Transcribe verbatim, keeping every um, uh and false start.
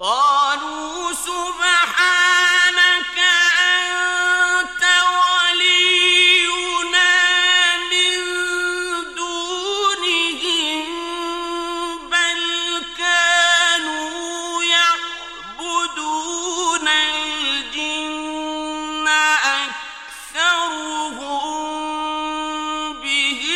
قالوا سبحانك أنت ولينا من دونهم بل كانوا يعبدون الجن أكثرهم بهم